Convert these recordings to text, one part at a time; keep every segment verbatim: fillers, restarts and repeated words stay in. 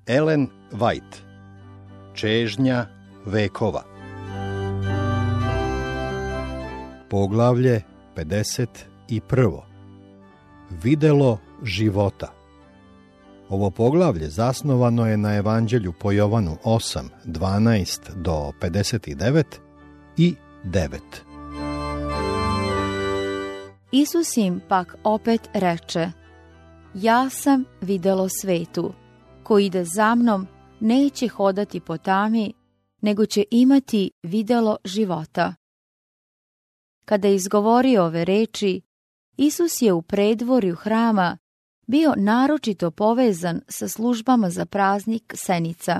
Ellen White. Čežnja vekova. Poglavlje pedeset prvo. Videlo života. Ovo poglavlje zasnovano je na Evanđelju po Jovanu osam, dvanaest do pedeset devet i devet. Isus im pak opet reče: Ja sam videlo svetu, ko ide za mnom neće hodati po tami, nego će imati videlo života. Kada je izgovorio ove reči, Isus je u predvorju hrama bio naročito povezan sa službama za praznik Senica.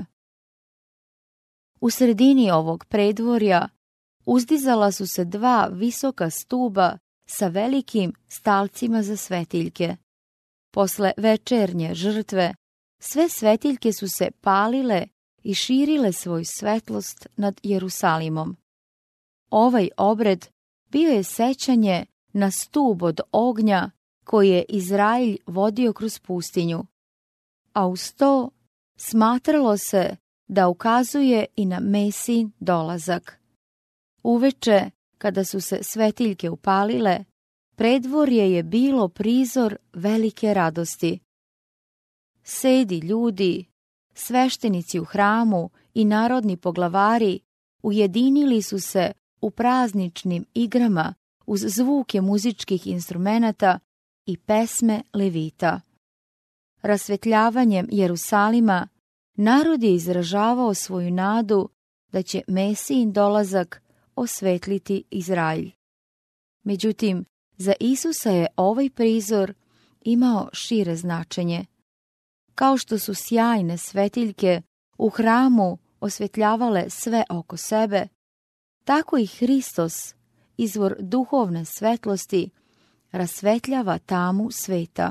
U sredini ovog predvorja uzdizala su se dva visoka stuba sa velikim stalcima za svetiljke. Posle večernje žrtve, sve svetiljke su se palile i širile svoju svetlost nad Jerusalimom. Ovaj obred bio je sećanje na stub od ognja koji je Izrailj vodio kroz pustinju, a uz to smatralo se da ukazuje i na Mesijin dolazak. Uveče, kada su se svetiljke upalile, predvorje je bilo prizor velike radosti. Sedi ljudi, sveštenici u hramu i narodni poglavari ujedinili su se u prazničnim igrama uz zvuke muzičkih instrumenata i pesme levita. Rasvetljavanjem Jerusalima narod je izražavao svoju nadu da će Mesijin dolazak osvetliti Izrailj. Međutim, za Isusa je ovaj prizor imao šire značenje. Kao što su sjajne svetiljke u hramu osvetljavale sve oko sebe, tako i Hristos, izvor duhovne svetlosti, rasvetljava tamu sveta.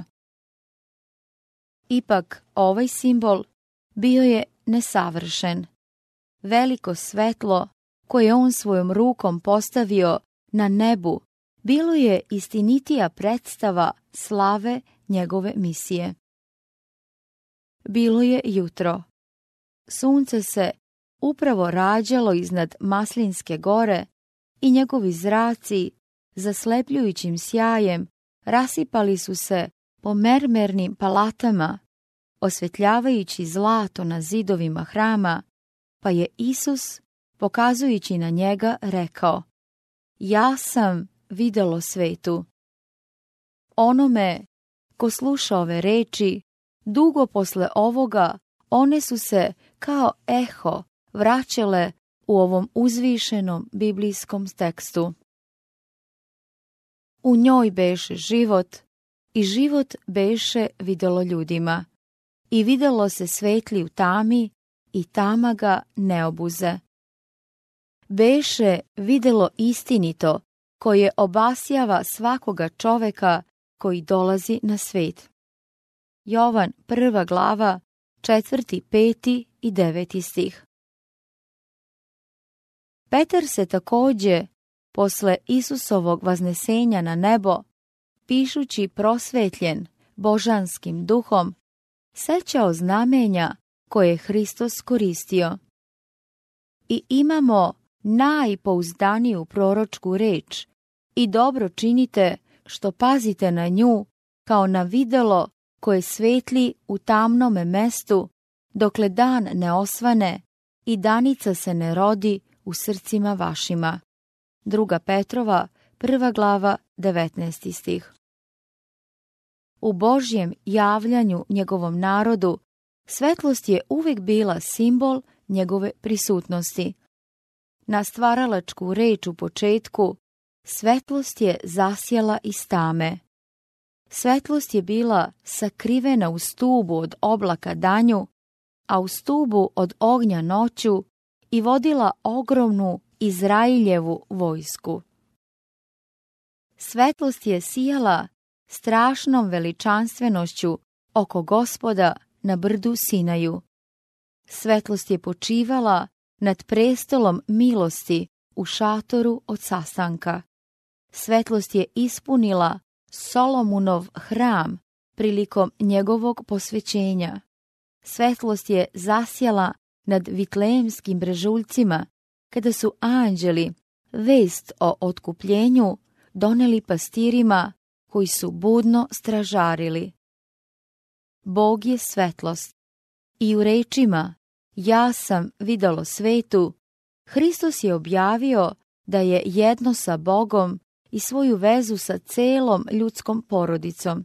Ipak, ovaj simbol bio je nesavršen. Veliko svetlo koje je on svojom rukom postavio na nebu bilo je istinitija predstava slave njegove misije. Bilo je jutro. Sunce se upravo rađalo iznad Maslinske gore i njegovi zraci, zaslepljujućim sjajem, rasipali su se po mermernim palatama, osvetljavajući zlato na zidovima hrama, pa je Isus, pokazujući na njega, rekao: Ja sam videlo svetu. Onome ko sluša ove reči, dugo posle ovoga one su se kao eho vraćale u ovom uzvišenom biblijskom tekstu. U njoj beše život, i život beše videlo ljudima, i videlo se svetli u tami, i tama ga ne obuze. Beše videlo istinito, koje obasjava svakoga čoveka koji dolazi na svet. Jovan prva glava, četvrti, peti i deveti stih. Petar se takođe, posle Isusovog vaznesenja na nebo, pišući prosvetljen božanskim duhom, sećao znamenja koje je Hristos koristio. I imamo najpouzdaniju proročku reč i dobro činite što pazite na nju kao na videlo koje svetli u tamnome mestu, dokle dan ne osvane i danica se ne rodi u srcima vašima. Druga Petrova, prva glava, devetnaesti stih. U Božjem javljanju njegovom narodu svetlost je uvek bila simbol njegove prisutnosti. Na stvaralačku reč u početku, svetlost je zasjala iz tame. Svetlost je bila sakrivena u stubu od oblaka danju, a u stubu od ognja noću i vodila ogromnu Izrailjevu vojsku. Svetlost je sijala strašnom veličanstvenošću oko Gospoda na brdu Sinaju. Svetlost je počivala nad prestolom milosti u šatoru od sastanka. Svetlost je ispunila Solomunov hram prilikom njegovog posvećenja. svetlost je zasjala nad vitlejemskim brežuljcima, kada su anđeli vest o otkupljenju doneli pastirima koji su budno stražarili. Bog je svetlost i u rečima ja sam videlo svetu, Hristos je objavio da je jedno sa Bogom i svoju vezu sa celom ljudskom porodicom.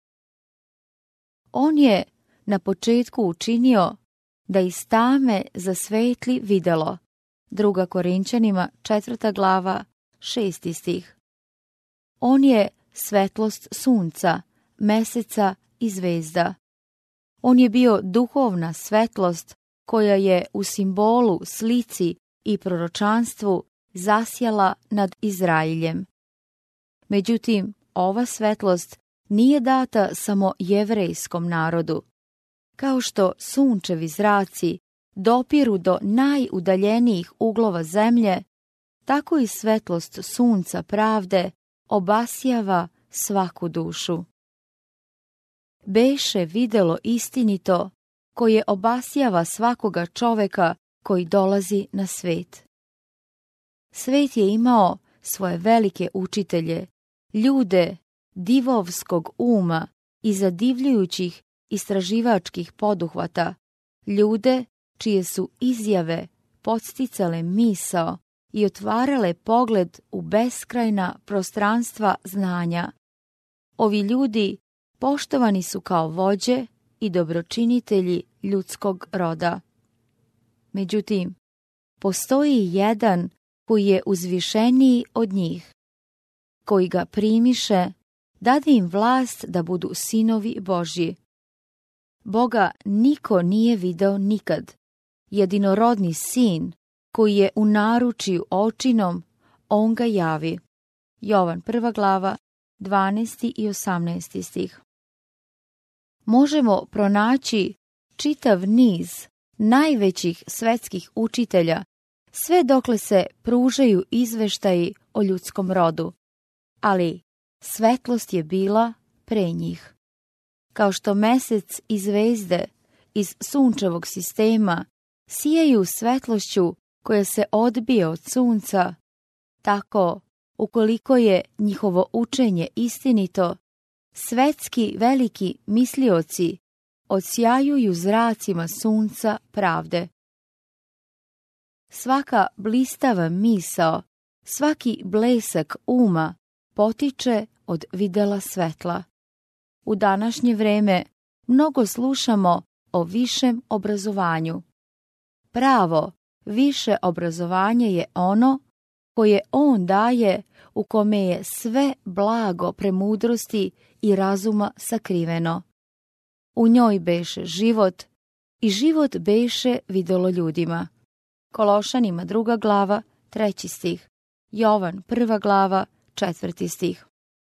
On je na početku učinio da iz tame zasvetli videlo. Druga Korinćanima, četvrta glava, šesti stih. On je svetlost sunca, meseca i zvezda. On je bio duhovna svetlost koja je u simbolu, slici i proročanstvu zasjala nad Izraeljem. Međutim, ova svetlost nije data samo jevrejskom narodu. Kao što sunčevi zraci dopiru do najudaljenijih uglova zemlje, tako i svetlost sunca pravde obasjava svaku dušu. Beše videlo istinito koje obasjava svakoga čoveka koji dolazi na svet. Svet je imao svoje velike učitelje, ljude divovskog uma i zadivljujućih istraživačkih poduhvata, ljude čije su izjave podsticale misao i otvarale pogled u beskrajna prostranstva znanja. Ovi ljudi poštovani su kao vođe i dobročinitelji ljudskog roda. Međutim, postoji jedan koji je uzvišeniji od njih, koji ga primiše, dade im vlast da budu sinovi Božji. Boga niko nije video nikad. Jedinorodni sin, koji je u naručju očinom, on ga javi. Jovan prva glava, dvanaesti i osamnaesti stih. Možemo pronaći čitav niz najvećih svetskih učitelja, sve dokle se pružaju izveštaji o ljudskom rodu, ali svetlost je bila pre njih. Kao što mesec i zvezde iz sunčevog sistema sijaju svetlošću koja se odbije od sunca, tako, ukoliko je njihovo učenje istinito, svetski veliki mislioci odsjajuju zracima sunca pravde. Svaka blistava misao, svaki blesak uma potiče od videla svetla. U današnje vreme mnogo slušamo o višem obrazovanju. Pravo, više obrazovanje je ono koje on daje, u kome je sve blago premudrosti i razuma sakriveno. U njoj beše život i život beše videlo ljudima. Kološanima druga glava, treći stih. Jovan prva glava, četvrti stih.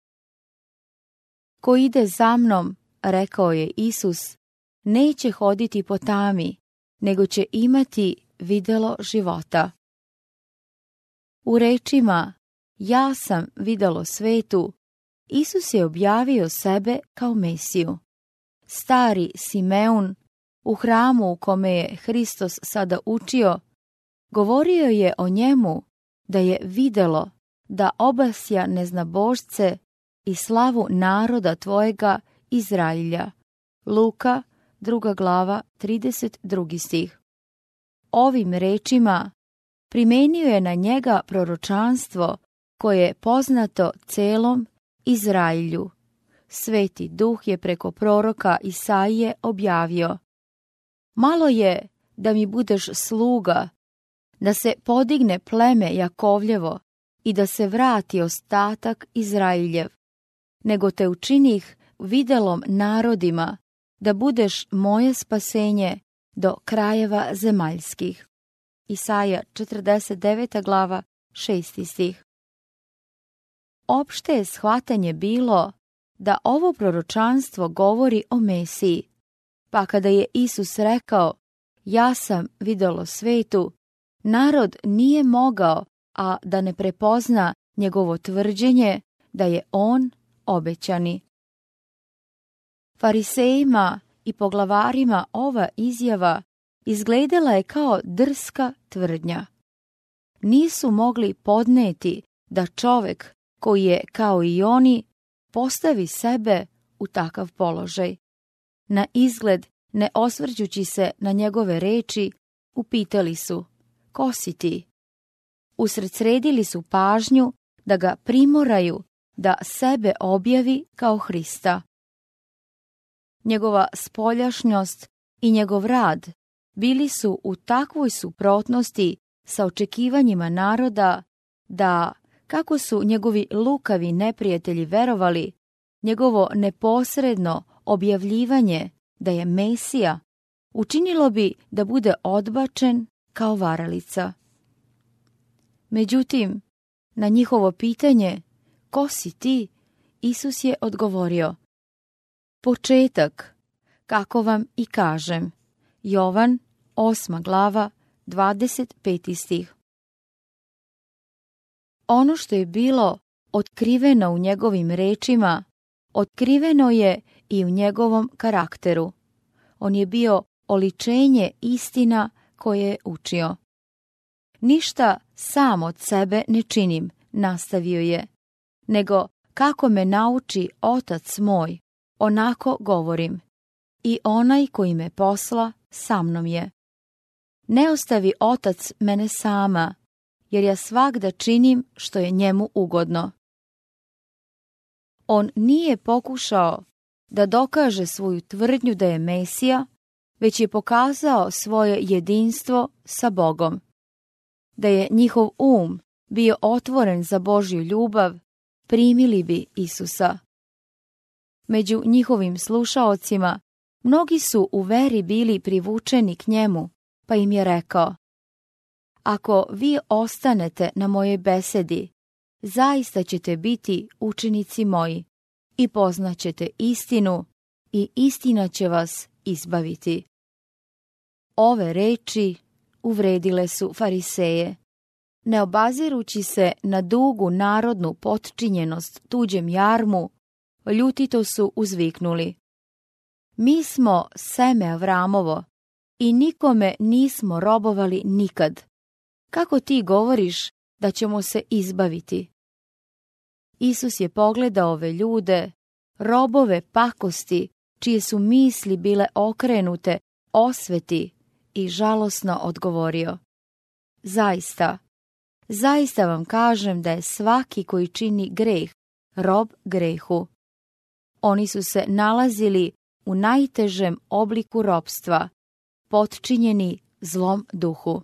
Ko ide za mnom, rekao je Isus, neće hoditi po tami, nego će imati videlo života. U rečima ja sam videlo svetu, Isus je objavio sebe kao Mesiju. Stari Simeun, u hramu u kome je Hristos sada učio, govorio je o njemu da je videlo da obasja neznabošce i slavu naroda tvojega Izraelja. Luka, druga glava, trideset drugi stih. Ovim rečima primenio je na njega proročanstvo koje je poznato celom Izraelju. Sveti Duh je preko proroka Isaije objavio: malo je da mi budeš sluga, da se podigne pleme Jakovljevo i da se vrati ostatak Izraeljev, nego te učinih videlom narodima, da budeš moje spasenje do krajeva zemaljskih. Isaja četrdeset deveta glava, šesti stih. Opšte je shvatanje bilo da ovo proročanstvo govori o Mesiji, pa kada je Isus rekao ja sam videlo svetu, narod nije mogao, a da ne prepozna njegovo tvrđenje da je on obećani. Farisejima i i poglavarima ova izjava izgledala je kao drska tvrdnja. Nisu mogli podneti da čovek koji je kao i oni postavi sebe u takav položaj. Na izgled, ne osvrćući se na njegove reči, upitali su: ko si ti? Usredsredili su pažnju da ga primoraju da sebe objavi kao Hrista. Njegova spoljašnjost i njegov rad bili su u takvoj suprotnosti sa očekivanjima naroda da, kako su njegovi lukavi neprijatelji verovali, njegovo neposredno objavljivanje da je Mesija učinilo bi da bude odbačen kao varalica. Međutim, na njihovo pitanje ko si ti, Isus je odgovorio: početak, kako vam i kažem. Jovan, osma glava, dvadeset peti stih. Ono što je bilo otkriveno u njegovim rečima, otkriveno je i u njegovom karakteru. On je bio oličenje istina koje je učio. Ništa sam od sebe ne činim, nastavio je, nego kako me nauči Otac moj, onako govorim. I onaj koji me posla sa mnom je. Ne ostavi Otac mene sama, jer ja svagda činim što je njemu ugodno. On nije pokušao da dokaže svoju tvrdnju da je Mesija, već je pokazao svoje jedinstvo sa Bogom. Da je njihov um bio otvoren za Božju ljubav, primili bi Isusa. Među njihovim slušaocima mnogi su u veri bili privučeni k njemu, pa im je rekao: ako vi ostanete na mojoj besedi, zaista ćete biti učenici moji i poznaćete istinu i istina će vas izbaviti. Ove reči uvredile su fariseje. Ne obazirući se na dugu narodnu potčinjenost tuđem jarmu, ljutito su uzviknuli: mi smo seme Avramovo i nikome nismo robovali nikad. Kako ti govoriš da ćemo se izbaviti? Isus je pogledao ove ljude, robove pakosti, čije su misli bile okrenute osveti, i žalosno odgovorio: zaista, zaista vam kažem da je svaki koji čini greh rob grehu. Oni su se nalazili u najtežem obliku ropstva, potčinjeni zlom duhu.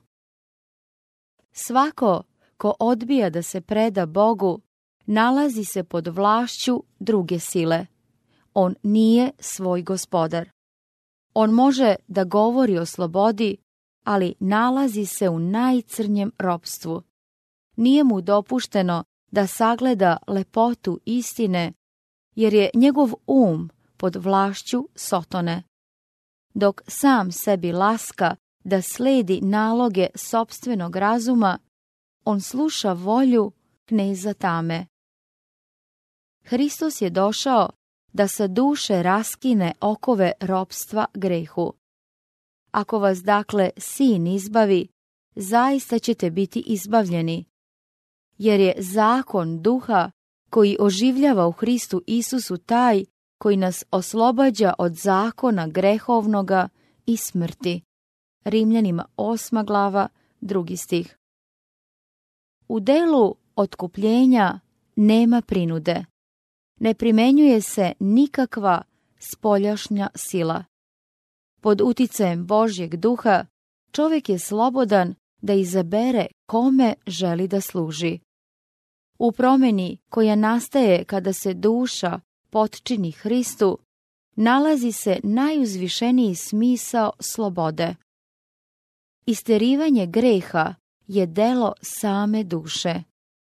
Svako ko odbija da se preda Bogu, nalazi se pod vlašću druge sile. On nije svoj gospodar. On može da govori o slobodi, ali nalazi se u najcrnjem ropstvu. Nije mu dopušteno da sagleda lepotu istine, jer je njegov um pod vlašću Sotone. Dok sam sebi laska da sledi naloge sopstvenog razuma, on sluša volju kneza tame. Hristos je došao da sa duše raskine okove ropstva grehu. Ako vas dakle sin izbavi, zaista ćete biti izbavljeni, jer je zakon duha koji oživljava u Hristu Isusu taj koji nas oslobađa od zakona grehovnoga i smrti. Rimljanima osma glava, drugi stih. U delu otkupljenja nema prinude. Ne primenjuje se nikakva spoljašnja sila. Pod uticajem Božjeg duha čovjek je slobodan da izabere kome želi da služi. U promjeni koja nastaje kada se duša potčini Hristu, nalazi se najuzvišeniji smisao slobode. Isterivanje greha je delo same duše.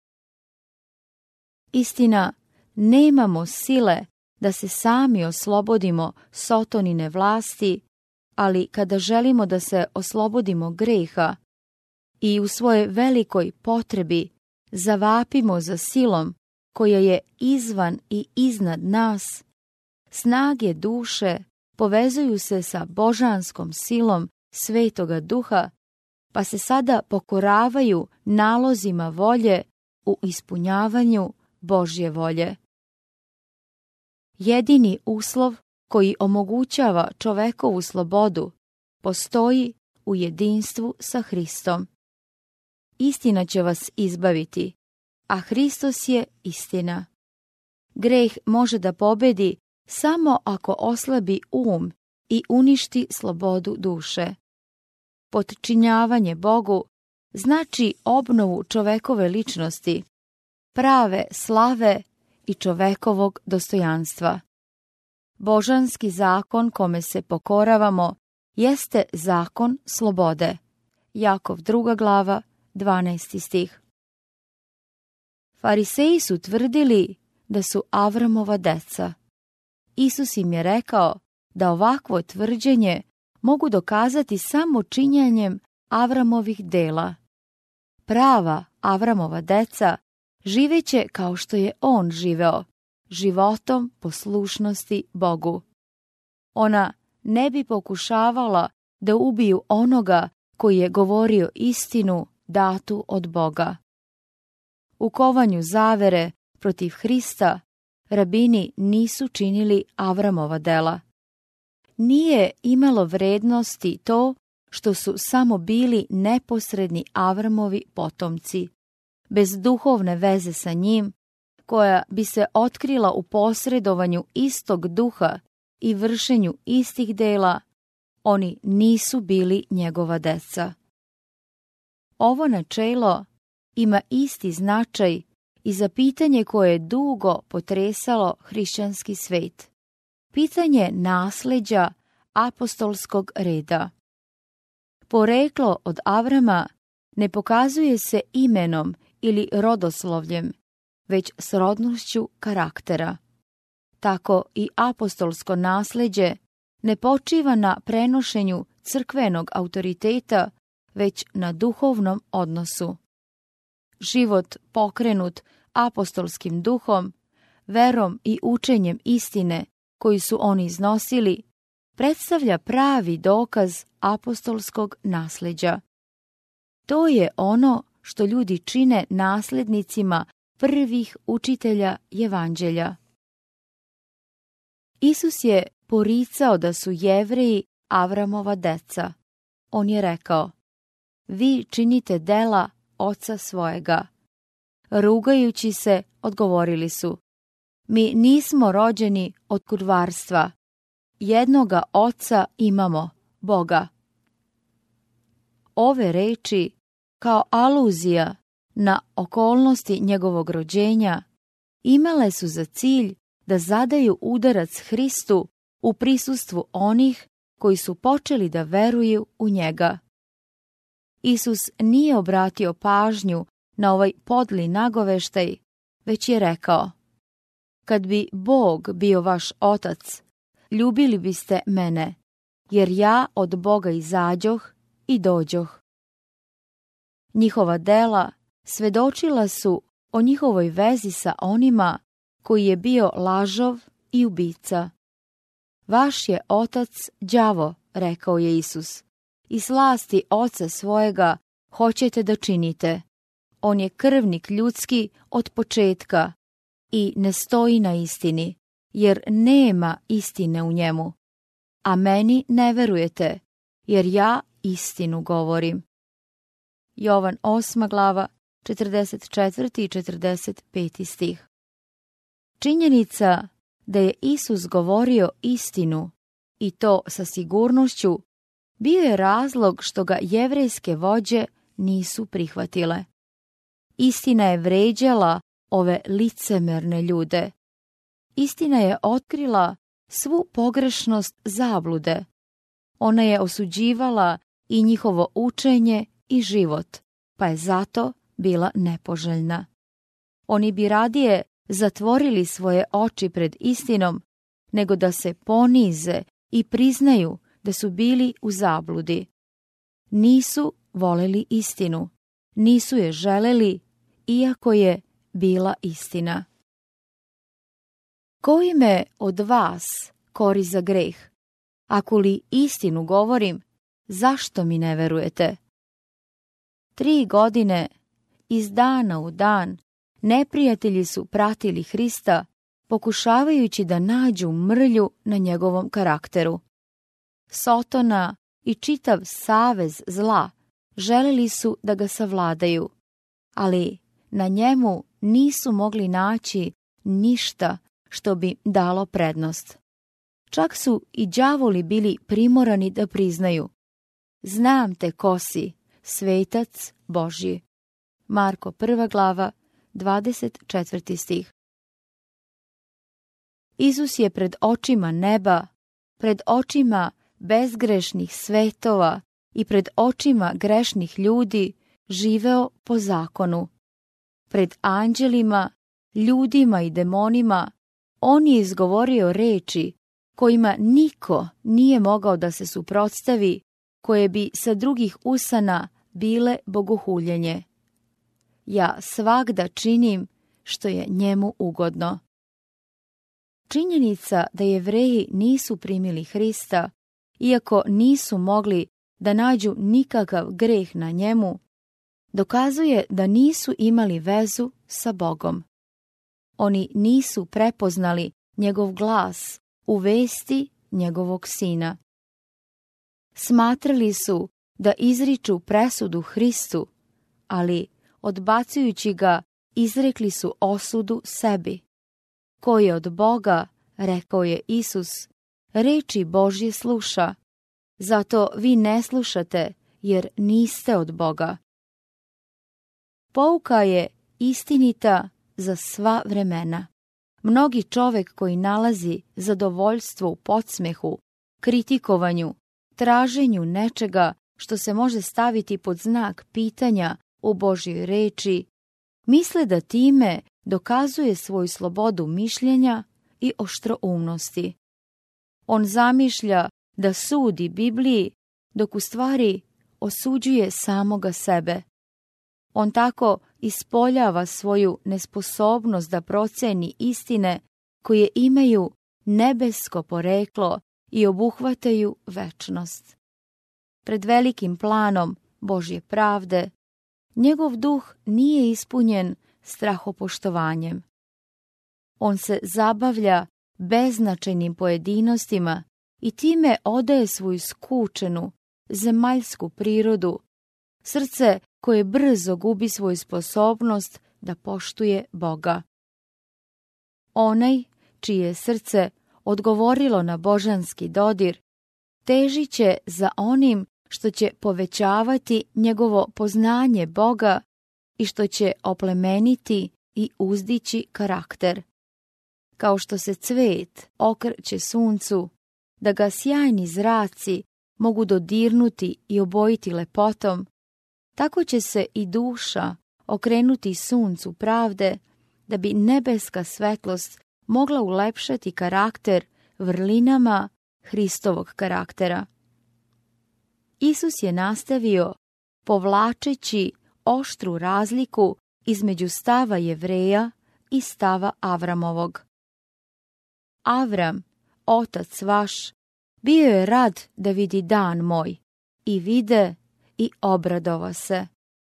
Istina, nemamo sile da se sami oslobodimo Sotonine vlasti, ali kada želimo da se oslobodimo greha i u svojoj velikoj potrebi zavapimo za silom koja je izvan i iznad nas, snage duše povezuju se sa božanskom silom Svetoga Duha, pa se sada pokoravaju nalozima volje u ispunjavanju Božje volje. Jedini uslov koji omogućava čovekovu slobodu postoji u jedinstvu sa Hristom. Istina će vas izbaviti, a Hristos je istina. Greh može da pobedi samo ako oslabi um i uništi slobodu duše. Potčinjavanje Bogu znači obnovu čovekove ličnosti, prave slave i čovekovog dostojanstva. Božanski zakon kome se pokoravamo jeste zakon slobode. Jakov druga glava, dvanaesti stih. Fariseji su tvrdili da su Avramova deca. Isus im je rekao da ovakvo tvrđenje mogu dokazati samo činjenjem Avramovih dela. Prava Avramova deca živeće kao što je on živeo, životom poslušnosti Bogu. Ona ne bi pokušavala da ubiju onoga koji je govorio istinu datu od Boga. U kovanju zavere protiv Hrista rabini nisu činili Avramova dela. Nije imalo vrednosti to što su samo bili neposredni Avramovi potomci, bez duhovne veze sa njim, koja bi se otkrila u posredovanju istog duha i vršenju istih dela, oni nisu bili njegova deca. Ovo načelo ima isti značaj i za pitanje koje je dugo potresalo hrišćanski svet. Pitanje nasleđa apostolskog reda. Poreklo od Avrama ne pokazuje se imenom ili rodoslovljem, već srodnošću karaktera. Tako i apostolsko nasleđe ne počiva na prenošenju crkvenog autoriteta, već na duhovnom odnosu. Život pokrenut apostolskim duhom, verom i učenjem istine koju su oni iznosili, predstavlja pravi dokaz apostolskog nasleđa. To je ono što ljudi čine naslednicima prvih učitelja Evanđelja. Isus je poricao da su Jevreji Avramova deca. On je rekao: vi činite dela oca svojega. Rugajući se, odgovorili su: mi nismo rođeni od kurvarstva. Jednoga oca imamo, Boga. Ove reči, kao aluzija na okolnosti njegovog rođenja, imale su za cilj da zadaju udarac Hristu u prisustvu onih koji su počeli da veruju u njega. Isus nije obratio pažnju na ovaj podli nagoveštaj, već je rekao: kad bi Bog bio vaš otac, ljubili biste mene, jer ja od Boga izađoh i dođoh. Njihova dela svedočila su o njihovoj vezi sa onima koji je bio lažov i ubica. Vaš je otac đavo, rekao je Isus, i slasti oca svojega hoćete da činite. On je krvnik ljudski od početka i ne stoji na istini, jer nema istine u njemu. A meni ne verujete, jer ja istinu govorim. Jovan osma glava, četrdeset četvrti i četrdeset peti stih. Činjenica da je Isus govorio istinu, i to sa sigurnošću, bio je razlog što ga jevrejske vođe nisu prihvatile. Istina je vređala ove licemerne ljude. Istina je otkrila svu pogrešnost zablude. Ona je osuđivala i njihovo učenje i život, pa je zato bila nepoželjna. Oni bi radije zatvorili svoje oči pred istinom, nego da se ponize i priznaju da su bili u zabludi. Nisu voleli istinu, nisu je želeli, iako je bila istina. Koji me od vas kori za greh? Ako li istinu govorim, zašto mi ne verujete? Tri godine, iz dana u dan, neprijatelji su pratili Hrista, pokušavajući da nađu mrlju na njegovom karakteru. Sotona i čitav savez zla želeli su da ga savladaju, ali na njemu nisu mogli naći ništa što bi dalo prednost. Čak su i đavoli bili primorani da priznaju: znam te ko si, svetac Božji. Marko prva glava, dvadeset četvrti stih. Isus je pred očima neba, pred očima bezgrešnih svetova i pred očima grešnih ljudi živeo po zakonu. Pred anđelima, ljudima i demonima on je izgovorio reči kojima niko nije mogao da se suprotstavi, koje bi sa drugih usana bile bogohuljenje. Ja svagda činim što je njemu ugodno. Činjenica da Jevreji nisu primili Hrista, iako nisu mogli da nađu nikakav greh na njemu, dokazuje da nisu imali vezu sa Bogom. Oni nisu prepoznali njegov glas u vesti njegovog sina. Smatrali su da izriču presudu Hristu, ali odbacujući ga izrekli su osudu sebi. Ko je od Boga, rekao je Isus, reči Božje sluša, zato vi ne slušate jer niste od Boga. Pouka je istinita za sva vremena. Mnogi čovek koji nalazi zadovoljstvo u podsmehu, kritikovanju, traženju nečega što se može staviti pod znak pitanja u Božjoj reči, misle da time dokazuje svoju slobodu mišljenja i oštroumnosti. On zamišlja da sudi Bibliji, dok u stvari osuđuje samoga sebe. On tako ispoljava svoju nesposobnost da proceni istine koje imaju nebesko poreklo i obuhvataju večnost. Pred velikim planom Božje pravde, njegov duh nije ispunjen strahopoštovanjem. On se zabavlja beznačajnim pojedinostima i time odaje svoju skučenu, zemaljsku prirodu, srce koje brzo gubi svoju sposobnost da poštuje Boga. Onaj čije je srce odgovorilo na božanski dodir, težit će za onim što će povećavati njegovo poznanje Boga i što će oplemeniti i uzdići karakter. Kao što se cvet okreće suncu, da ga sjajni zraci mogu dodirnuti i obojiti lepotom, tako će se i duša okrenuti suncu pravde, da bi nebeska svetlost mogla ulepšati karakter vrlinama Hristovog karaktera. Isus je nastavio povlačeći oštru razliku između stava Jevreja i stava Avramovog. Avram, otac vaš, bio je rad da vidi dan moj, i vide i obradova se.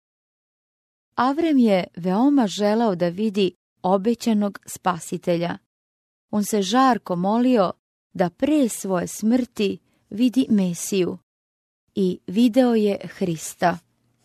Avram je veoma želeo da vidi obećanog spasitelja. On se žarko molio da pre svoje smrti vidi Mesiju i video je Hrista.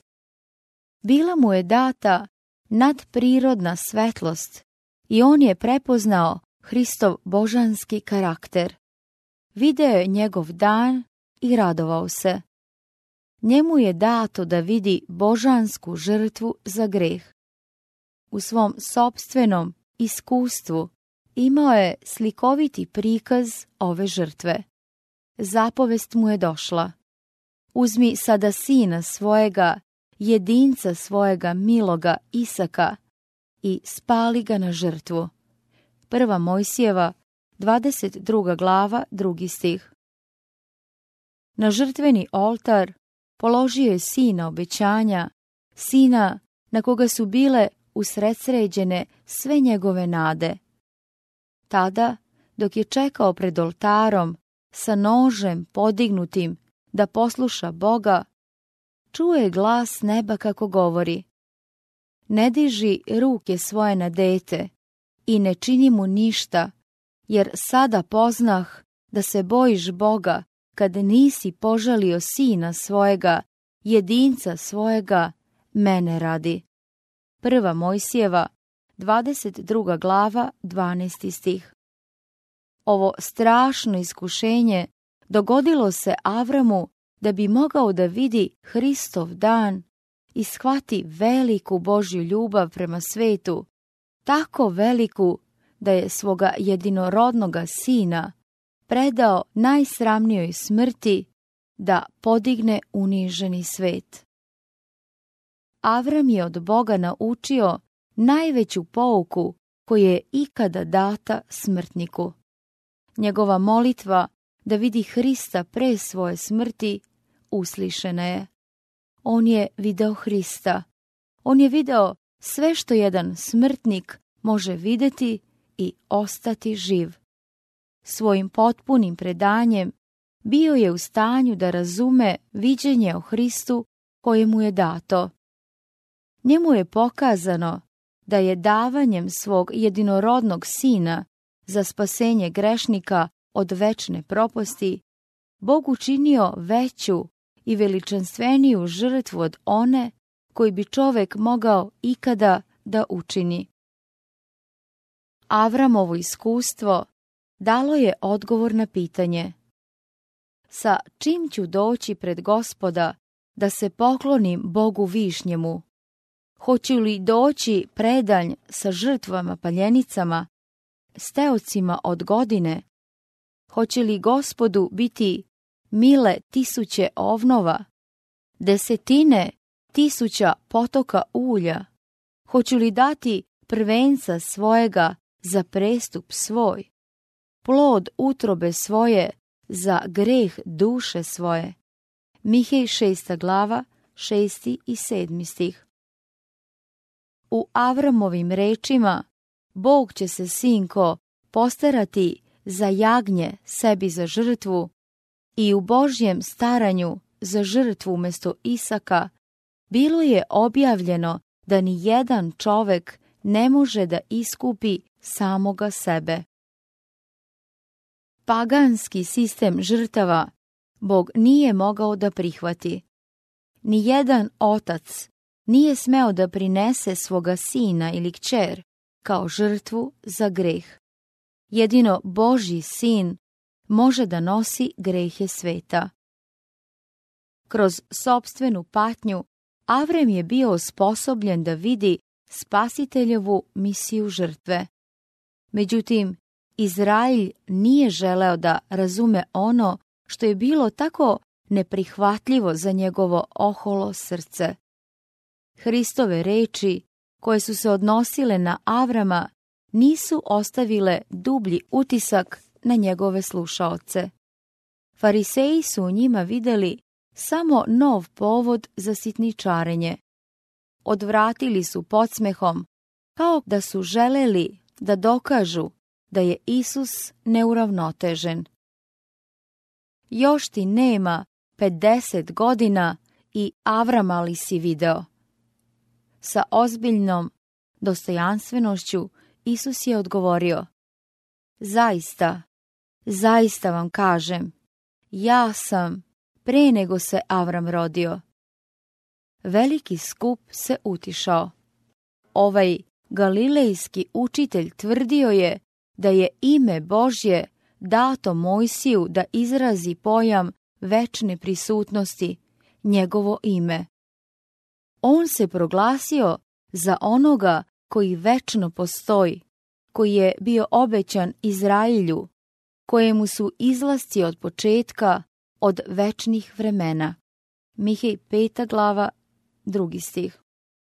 Bila mu je data nadprirodna svetlost i on je prepoznao Hristov božanski karakter. Video je njegov dan i radovao se. Njemu je dato da vidi božansku žrtvu za greh. U svom sopstvenom iskustvu imao je slikoviti prikaz ove žrtve. Zapovest mu je došla: uzmi sada sina svojega, jedinca svojega miloga Isaka, i spali ga na žrtvu. Prva Mojsijeva, dvadeset druga glava, drugi stih. Na žrtveni oltar položio je sina obećanja, sina na koga su bile usredsređene sve njegove nade. Tada, dok je čekao pred oltarom, sa nožem podignutim da posluša Boga, čuje glas neba kako govori: ne diži ruke svoje na dete i ne čini mu ništa, jer sada poznah da se bojiš Boga kad nisi požalio sina svojega, jedinca svojega, mene radi. Prva Mojsijeva, dvadeset druga glava, dvanaesti stih. Ovo strašno iskušenje dogodilo se Avramu da bi mogao da vidi Hristov dan i shvati veliku Božju ljubav prema svetu, tako veliku da je svoga jedinorodnoga sina predao najsramnijoj smrti da podigne uniženi svet. Avram je od Boga naučio najveću pouku koja je ikada data smrtniku. Njegova molitva da vidi Hrista pre svoje smrti uslišena je. On je video Hrista. On je video sve što jedan smrtnik može videti i ostati živ. Svojim potpunim predanjem bio je u stanju da razume viđenje o Hristu koje mu je dato. Njemu je pokazano da je davanjem svog jedinorodnog sina za spasenje grešnika od večne propasti Bog učinio veću i veličanstveniju žrtvu od one koju bi čovek mogao ikada da učini. Avramovo iskustvo dalo je odgovor na pitanje: sa čim ću doći pred Gospoda da se poklonim Bogu višnjemu? Hoću li doći predalj sa žrtvama paljenicama, steocima od godine? Hoće li Gospodu biti mile tisuće ovnova, desetine tisuća potoka ulja? Hoću li dati prvenca svojega za prestup svoj, plod utrobe svoje za greh duše svoje? Mihej šesta glava, šesti i sedmi stih. U Avramovim rečima Bog će se, sinko, postarati za jagnje sebi za žrtvu i u Božjem staranju za žrtvu umjesto Isaka bilo je objavljeno da ni jedan čovek ne može da iskupi samoga sebe. Paganski sistem žrtava Bog nije mogao da prihvati. Nijedan otac nije smeo da prinese svoga sina ili kćer kao žrtvu za greh. Jedino Božji sin može da nosi grehe sveta. Kroz sopstvenu patnju Avram je bio osposobljen da vidi spasiteljevu misiju žrtve. Međutim, Izrael nije želeo da razume ono što je bilo tako neprihvatljivo za njegovo oholo srce. Hristove reči, koje su se odnosile na Avrama, nisu ostavile dublji utisak na njegove slušaoce. Fariseji su u njima videli samo nov povod za sitničarenje. Odvratili su podsmehom, kao da su želeli da dokažu da je Isus neuravnotežen. Još ti nema pedeset godina i Avrama li si video? Sa ozbiljnom dostojanstvenošću Isus je odgovorio: zaista, zaista vam kažem, ja sam pre nego se Avram rodio. Veliki skup se utišao. Ovaj galilejski učitelj tvrdio je da je ime Božje dato Mojsiju da izrazi pojam večne prisutnosti, njegovo ime. On se proglasio za onoga koji večno postoji, koji je bio obećan Izraelju, kojemu su izlasci od početka, od večnih vremena. Mihej peta glava, drugi stih.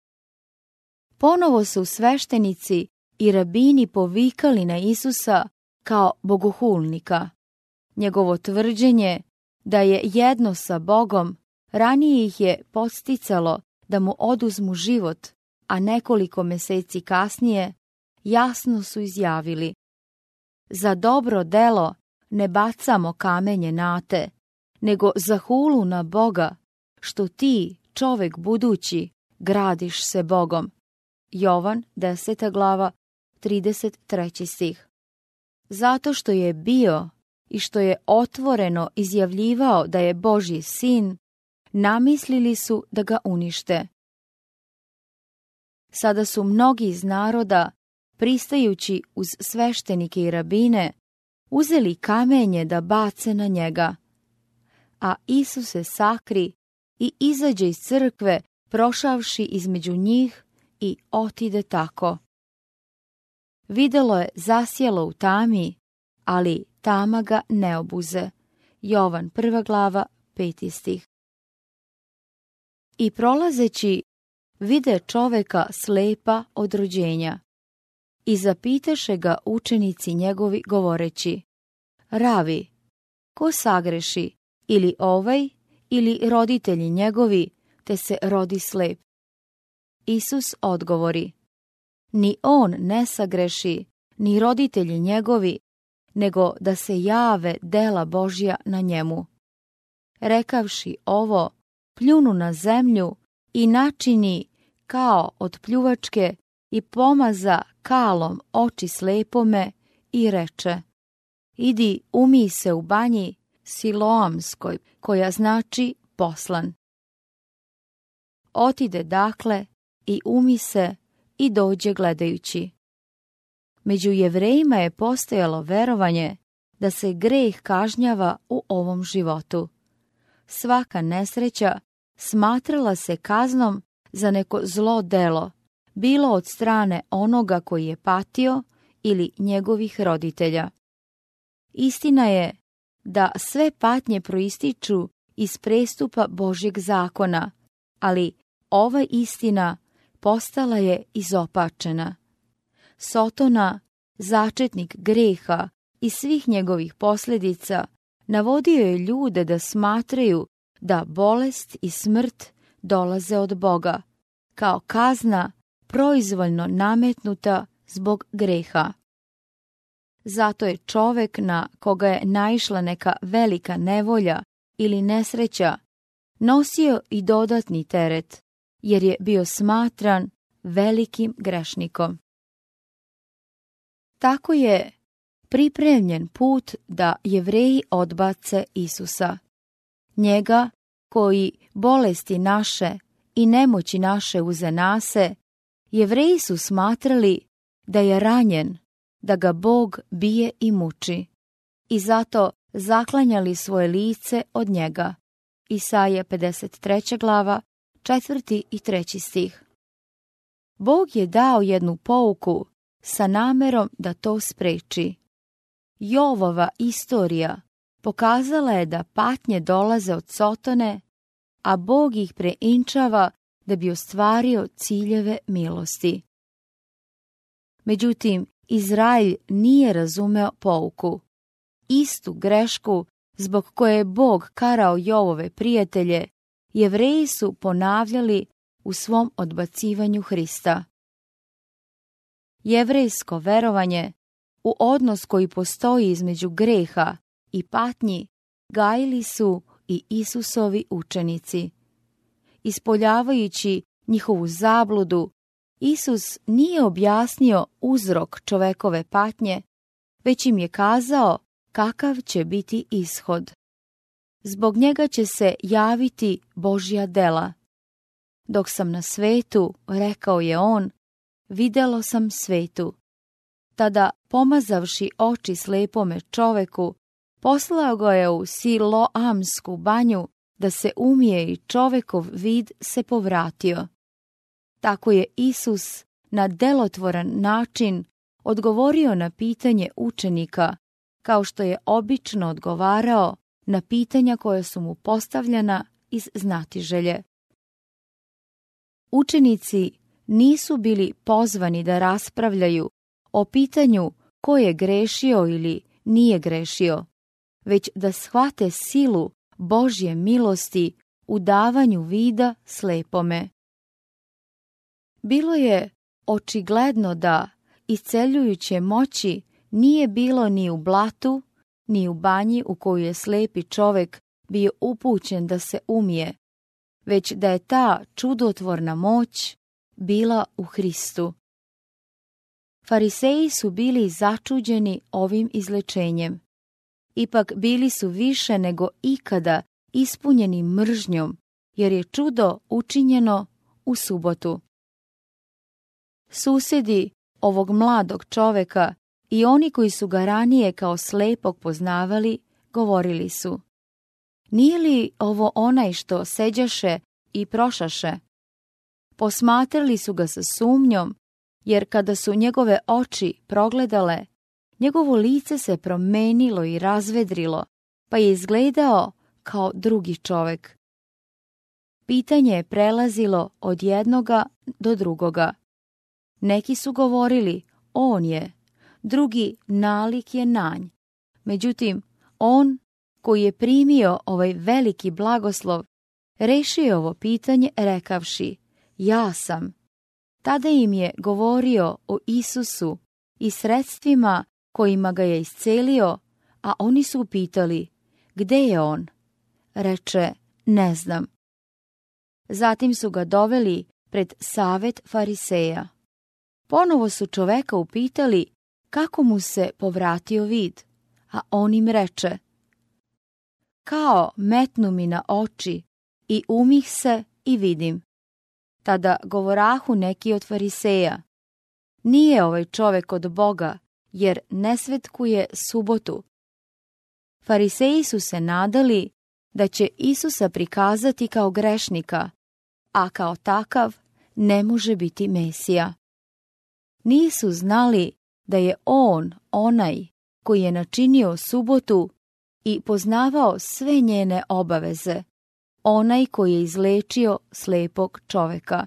Ponovo su sveštenici i rabini povikali na Isusa kao bogohulnika. Njegovo tvrđenje da je jedno sa Bogom ranije ih je podsticalo da mu oduzmu život, a nekoliko meseci kasnije jasno su izjavili: za dobro delo ne bacamo kamenje na te, nego za hulu na Boga, što ti, čovek budući, gradiš se Bogom. Jovan, deseta glava, trideset treći stih. Zato što je bio i što je otvoreno izjavljivao da je Božji sin, namislili su da ga unište. Sada su mnogi iz naroda, pristajući uz sveštenike i rabine, uzeli kamenje da bace na njega. A Isus se sakri i izađe iz crkve, prošavši između njih, i otide tako. Videlo je zasjelo u tami, ali tama ga ne obuze. Jovan, prva glava, peti stih. I prolazeći, vide čoveka slepa od rođenja. I zapitaše ga učenici njegovi govoreći: Ravi, ko sagreši, ili ovaj, ili roditelji njegovi, te se rodi slep? Isus odgovori: Ni on ne sagreši, ni roditelji njegovi, nego da se jave dela Božja na njemu. Rekavši ovo, pljunu na zemlju i načini kao od pljuvačke i pomaza kalom oči slepome i reče: Idi umij se u banji Siloamskoj, koja znači poslan. Otide dakle i umi se i dođe gledajući. Među Jevrejima je postojalo verovanje da se greh kažnjava u ovom životu. Svaka nesreća smatrala se kaznom za neko zlo delo, bilo od strane onoga koji je patio ili njegovih roditelja. Istina je da sve patnje proističu iz prestupa Božjeg zakona, ali ova istina postala je izopačena. Sotona, začetnik greha i svih njegovih posljedica, navodio je ljude da smatraju da bolest i smrt dolaze od Boga, kao kazna proizvoljno nametnuta zbog greha. Zato je čovek na koga je naišla neka velika nevolja ili nesreća nosio i dodatni teret, jer je bio smatran velikim grešnikom. Tako je pripremljen put da Jevreji odbace Isusa. Njega koji bolesti naše i nemoći naše uze nase, Jevreji su smatrali da je ranjen, da ga Bog bije i muči, i zato zaklanjali svoje lice od njega. Isaija pedeset treća glava, četvrti i treći stih. Bog je dao jednu pouku sa namerom da to spreči. Jovova istorija pokazala je da patnje dolaze od Sotone, a Bog ih preinčava da bi ostvario ciljeve milosti. Međutim, Izrael nije razumeo pouku. Istu grešku zbog koje je Bog karao Jovove prijatelje, Jevreji su ponavljali u svom odbacivanju Hrista. Jevrejsko verovanje u odnos koji postoji između greha i patnji gajili su i Isusovi učenici. Ispoljavajući njihovu zabludu, Isus nije objasnio uzrok čovekove patnje, već im je kazao kakav će biti ishod. Zbog njega će se javiti Božja dela. Dok sam na svetu, rekao je on, videlo sam svetu. Tada, pomazavši oči slepome čoveku, poslao ga je u Siloamsku banju da se umije i čovekov vid se povratio. Tako je Isus na delotvoran način odgovorio na pitanje učenika, kao što je obično odgovarao na pitanja koja su mu postavljena iz znatiželje. Učenici nisu bili pozvani da raspravljaju o pitanju ko je grešio ili nije grešio, već da shvate silu Božje milosti u davanju vida slepome. Bilo je očigledno da isceljujuće moći nije bilo ni u blatu, ni u banji u koju je slepi čovek bio upućen da se umije, već da je ta čudotvorna moć bila u Hristu. Fariseji su bili začuđeni ovim izlečenjem. Ipak bili su više nego ikada ispunjeni mržnjom, jer je čudo učinjeno u subotu. Susedi ovog mladog čoveka i oni koji su ga ranije kao slepog poznavali, govorili su: nije li ovo onaj što seđaše i prošaše? Posmatrali su ga sa sumnjom, jer kada su njegove oči progledale, njegovo lice se promenilo i razvedrilo, pa je izgledao kao drugi čovek. Pitanje je prelazilo od jednoga do drugoga. Neki su govorili: on je, drugi nalik je nanj. Međutim, on koji je primio ovaj veliki blagoslov, rešio ovo pitanje rekavši: ja sam. Tada im je govorio o Isusu i sredstvima kojima ga je iscelio, a oni su upitali: gde je on? Reče: ne znam. Zatim su ga doveli pred savet fariseja. Ponovo su čoveka upitali kako mu se povratio vid, a on im reče: kao metnu mi na oči i umih se i vidim. Tada govorahu neki od fariseja: nije ovaj čovek od Boga, jer ne svetkuje subotu. Fariseji su se nadali da će Isusa prikazati kao grešnika, a kao takav ne može biti Mesija. Nisu znali da je on onaj koji je načinio subotu i poznavao sve njene obaveze, onaj koji je izlečio slepog čoveka.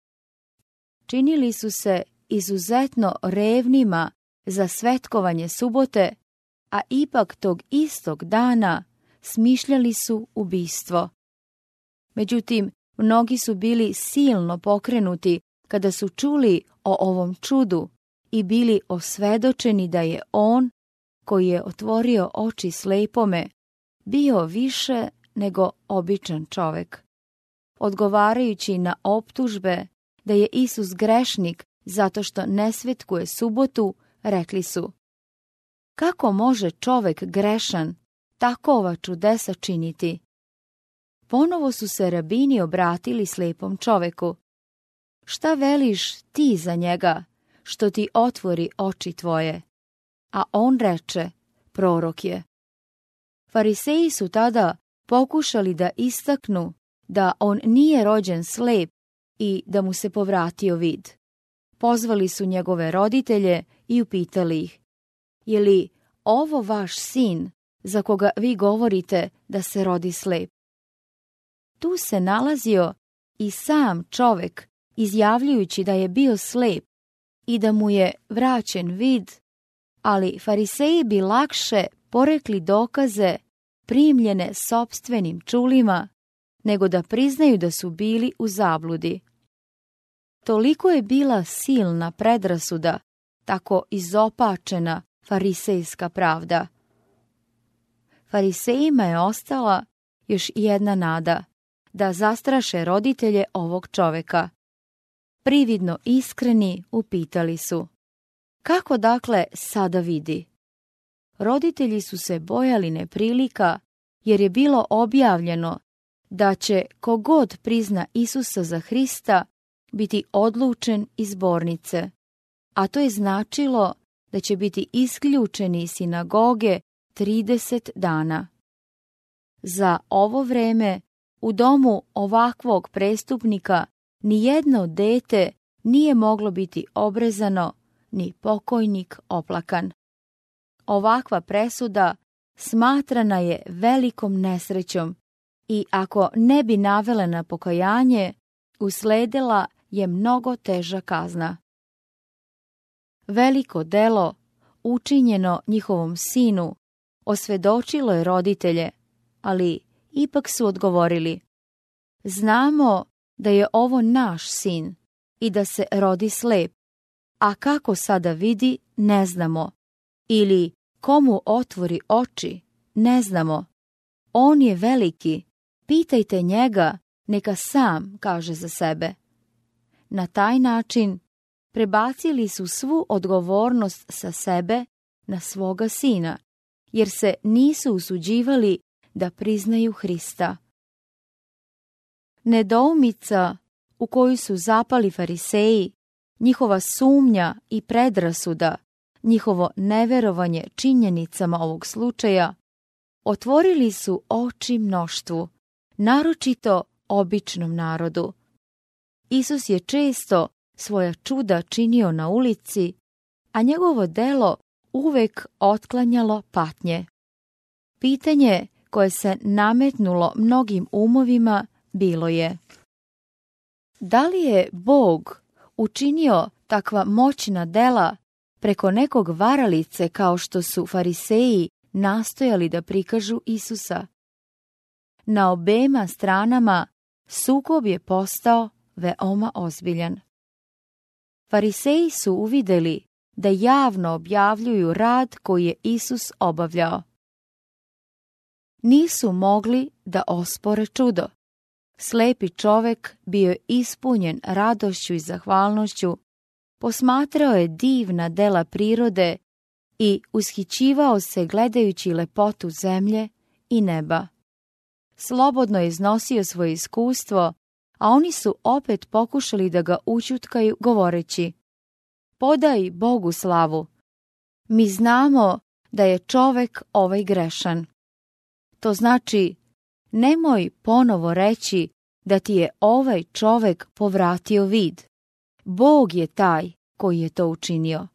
Činili su se izuzetno revnima za svetkovanje subote, a ipak tog istog dana smišljali su ubistvo. Međutim, mnogi su bili silno pokrenuti kada su čuli o ovom čudu i bili osvedočeni da je on, koji je otvorio oči slepome, bio više nego običan čovek. Odgovarajući na optužbe da je Isus grešnik zato što ne svetkuje subotu, rekli su: kako može čovek grešan takova čudesa činiti? Ponovo su se rabini obratili slepom čoveku: šta veliš ti za njega, što ti otvori oči tvoje? A on reče: prorok je. Fariseji su tada pokušali da istaknu da on nije rođen slep i da mu se povratio vid. Pozvali su njegove roditelje i upitali ih: je li ovo vaš sin za koga vi govorite da se rodi slep? Tu se nalazio i sam čovek, izjavljujući da je bio slep i da mu je vraćen vid, ali fariseji bi lakše porekli dokaze primljene sopstvenim čulima, nego da priznaju da su bili u zabludi. Toliko je bila silna predrasuda, tako izopačena farisejska pravda. Farisejima je ostala još jedna nada, da zastraše roditelje ovog čoveka. Prividno iskreni upitali su: kako dakle sada vidi? Roditelji su se bojali neprilika, jer je bilo objavljeno da će kogod prizna Isusa za Hrista biti odlučen iz zbornice, a to je značilo da će biti isključeni iz sinagoge trideset dana. Za ovo vreme u domu ovakvog prestupnika nijedno dete nije moglo biti obrezano, ni pokojnik oplakan. Ovakva presuda smatrana je velikom nesrećom i ako ne bi navela na pokajanje, usledila je mnogo teža kazna. Veliko delo, učinjeno njihovom sinu, osvedočilo je roditelje, ali ipak su odgovorili: znamo da je ovo naš sin i da se rodi slep, a kako sada vidi ne znamo, ili komu otvori oči, ne znamo. On je veliki, pitajte njega, neka sam kaže za sebe. Na taj način prebacili su svu odgovornost sa sebe na svoga sina, jer se nisu usuđivali da priznaju Hrista. Nedoumica u koju su zapali fariseji, njihova sumnja i predrasuda, njihovo neverovanje činjenicama ovog slučaja, otvorili su oči mnoštvu, naročito običnom narodu. Isus je često svoja čuda činio na ulici, a njegovo delo uvek otklanjalo patnje. Pitanje koje se nametnulo mnogim umovima bilo je: da li je Bog učinio takva moćna dela preko nekog varalice kao što su fariseji nastojali da prikažu Isusa? Na obema stranama sukob je postao veoma ozbiljan. Fariseji su uvideli da javno objavljuju rad koji je Isus obavljao. Nisu mogli da ospore čudo. Slepi čovek bio je ispunjen radošću i zahvalnošću, posmatrao je divna dela prirode i ushićivao se gledajući lepotu zemlje i neba. Slobodno je iznosio svoje iskustvo, a oni su opet pokušali da ga ućutkaju govoreći: podaj Bogu slavu. Mi znamo da je čovek ovaj grešan. To znači, nemoj ponovo reći da ti je ovaj čovek povratio vid. Bog je taj koji je to učinio.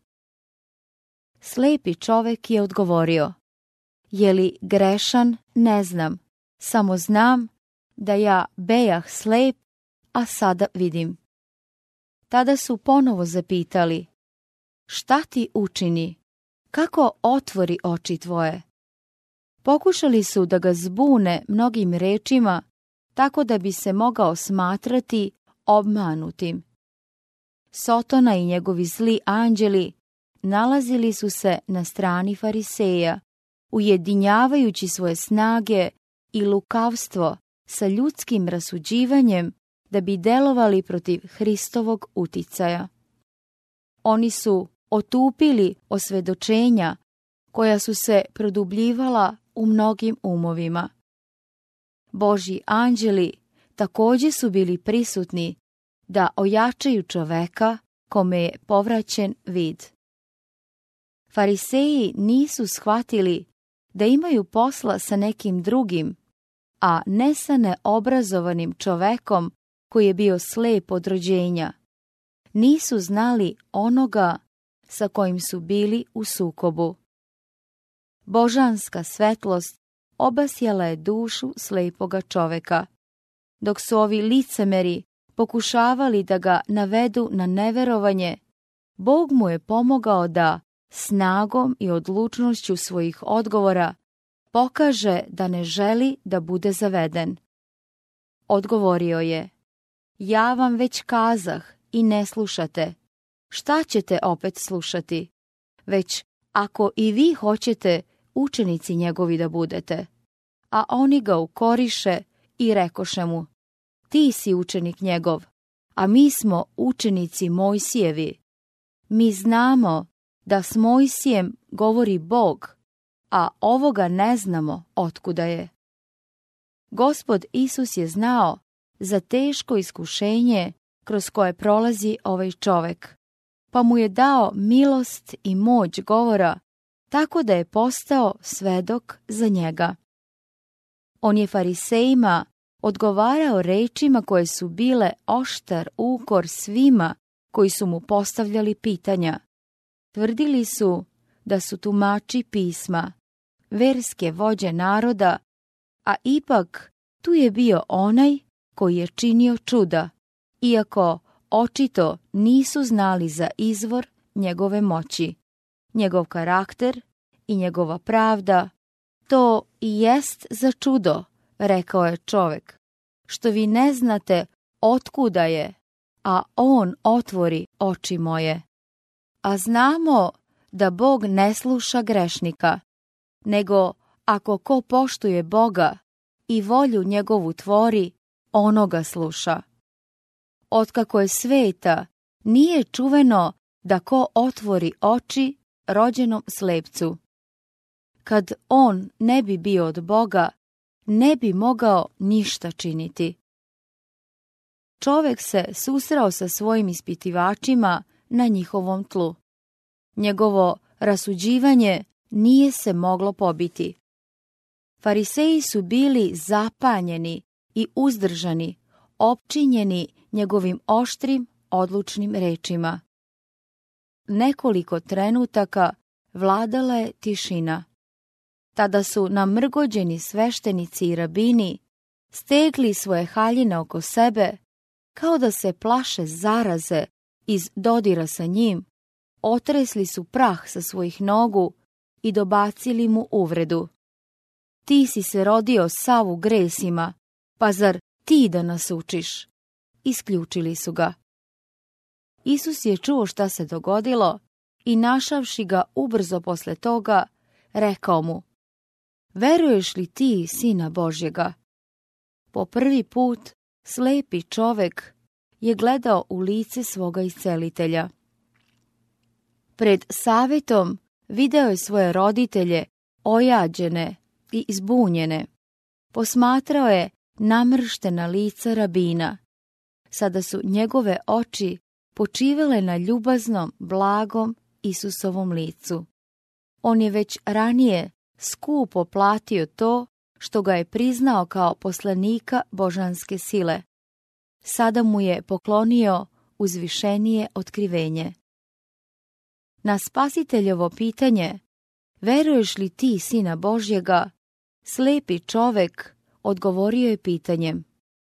Slepi čovek je odgovorio: je li grešan, ne znam, samo znam da ja bejah slep, a sada vidim. Tada su ponovo zapitali: šta ti učini? Kako otvori oči tvoje? Pokušali su da ga zbune mnogim rečima, tako da bi se mogao smatrati obmanutim. Sotona i njegovi zli anđeli nalazili su se na strani fariseja, ujedinjavajući svoje snage i lukavstvo sa ljudskim rasuđivanjem da bi delovali protiv Hristovog uticaja. Oni su otupili osvedočenja koja su se produbljivala u mnogim umovima. Božji anđeli također su bili prisutni da ojačaju čoveka kome je povraćen vid. Fariseji nisu shvatili da imaju posla sa nekim drugim, a ne sa neobrazovanim čovekom koji je bio slep od rođenja. Nisu znali onoga sa kojim su bili u sukobu. Božanska svetlost obasjala je dušu slepoga čoveka. Dok su ovi licemeri pokušavali da ga navedu na neverovanje, Bog mu je pomogao da, snagom i odlučnošću svojih odgovora, pokaže da ne želi da bude zaveden. Odgovorio je: ja vam već kazah i ne slušate. Šta ćete opet slušati? Već ako i vi hoćete učenici njegovi da budete. A oni ga ukoriše i rekoše mu: ti si učenik njegov, a mi smo učenici Mojsijevi. Mi znamo da s Mojsijem govori Bog, a ovoga ne znamo otkuda je. Gospod Isus je znao za teško iskušenje kroz koje prolazi ovaj čovek, pa mu je dao milost i moć govora, tako da je postao svedok za njega. On je farisejima odgovarao rečima koje su bile oštar ukor svima koji su mu postavljali pitanja. Tvrdili su da su tumači pisma, verske vođe naroda, a ipak tu je bio onaj koji je činio čuda, iako očito nisu znali za izvor njegove moći, njegov karakter i njegova pravda. To i jest za čudo, rekao je čovek, što vi ne znate otkuda je, a on otvori oči moje. A znamo da Bog ne sluša grešnika, nego ako ko poštuje Boga i volju njegovu tvori, ono ga sluša. Otkako je sveta, nije čuveno da ko otvori oči rođenom slepcu. Kad on ne bi bio od Boga, ne bi mogao ništa činiti. Čovek se susreo sa svojim ispitivačima na njihovom tlu. Njegovo rasuđivanje nije se moglo pobiti. Fariseji su bili zapanjeni i uzdržani, opčinjeni njegovim oštrim, odlučnim rečima. Nekoliko trenutaka vladala je tišina. Tada su namrgođeni sveštenici i rabini stegli svoje haljine oko sebe, kao da se plaše zaraze iz dodira sa njim, otresli su prah sa svojih nogu i dobacili mu uvredu. Ti si se rodio sav u gresima, pa zar ti da nas učiš? Isključili su ga. Isus je čuo šta se dogodilo i našavši ga ubrzo posle toga, rekao mu: Veruješ li ti, Sina Božjega? Po prvi put slepi čovek je gledao u lice svoga iscelitelja. Pred savetom video je svoje roditelje ojađene i izbunjene. Posmatrao je namrštena lica rabina. Sada su njegove oči počivale na ljubaznom, blagom Isusovom licu. On je već ranije skupo platio to što ga je priznao kao poslanika božanske sile. Sada mu je poklonio uzvišenije otkrivenje. Na Spasiteljevo pitanje, veruješ li ti, Sina Božjega, slepi čovek odgovorio je pitanjem: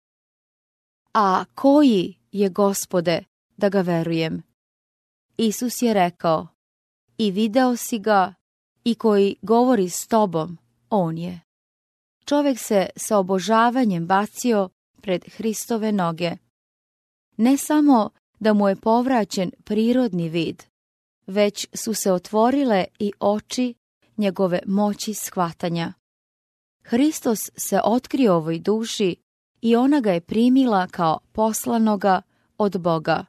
A koji je, Gospode, da ga verujem? Isus je rekao: I video si ga, i koji govori s tobom, on je. Čovek se sa obožavanjem bacio pred Hristove noge. Ne samo da mu je povraćen prirodni vid, već su se otvorile i oči njegove moći shvatanja. Hristos se otkrio ovoj duši i ona ga je primila kao poslanoga od Boga.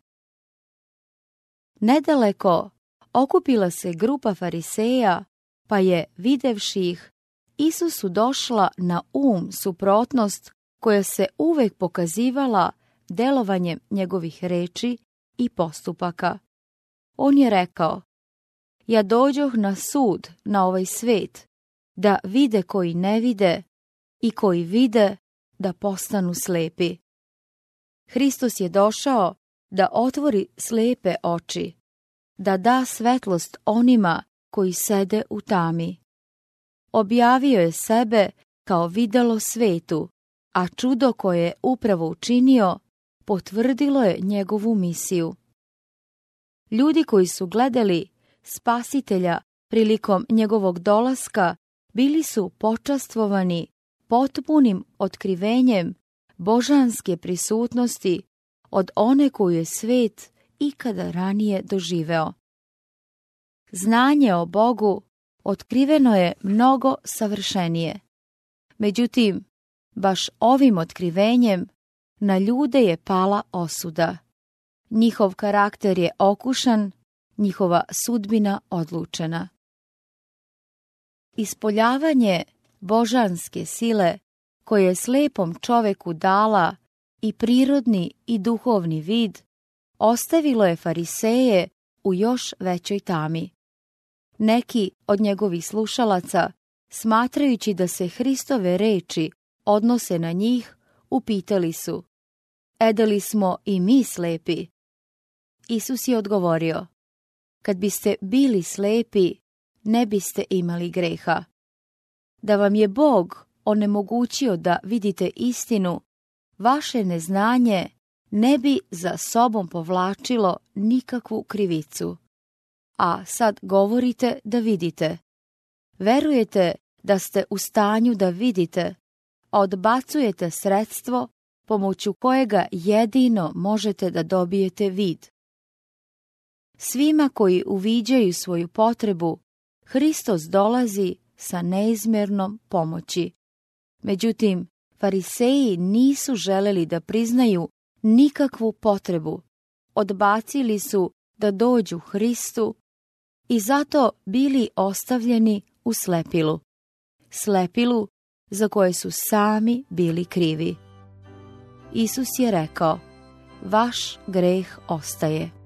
Nedaleko okupila se grupa fariseja, pa je, videvši ih, Isusu došla na um suprotnost koja se uvek pokazivala delovanjem njegovih reči i postupaka. On je rekao: Ja dođoh na sud na ovaj svet, da vide koji ne vide i koji vide da postanu slepi. Hristos je došao da otvori slepe oči, da da svetlost onima koji sede u tami. Objavio je sebe kao videlo svetu, a čudo koje je upravo učinio potvrdilo je njegovu misiju. Ljudi koji su gledali Spasitelja prilikom njegovog dolaska bili su počastvovani potpunim otkrivenjem božanske prisutnosti od one koju je svet ikada ranije doživeo. Znanje o Bogu otkriveno je mnogo savršenije. Međutim, baš ovim otkrivenjem na ljude je pala osuda. Njihov karakter je okušan, njihova sudbina odlučena. Ispoljavanje božanske sile koje je slepom čoveku dala i prirodni i duhovni vid, ostavilo je fariseje u još većoj tami. Neki od njegovih slušalaca, smatrajući da se Hristove reči odnose na njih, upitali su: Ede li smo i mi slepi? Isus je odgovorio: Kad biste bili slepi, ne biste imali greha. Da vam je Bog onemogućio da vidite istinu, vaše neznanje ne bi za sobom povlačilo nikakvu krivicu. A sad govorite da vidite. Verujete da ste u stanju da vidite, a odbacujete sredstvo pomoću kojega jedino možete da dobijete vid. svima koji uviđaju svoju potrebu, Hristos dolazi sa neizmjernom pomoći. Međutim, fariseji nisu želeli da priznaju nikakvu potrebu. Odbacili su da dođu Hristu i zato bili ostavljeni u slepilu. Slepilu za koje su sami bili krivi. Isus je rekao, vaš greh ostaje.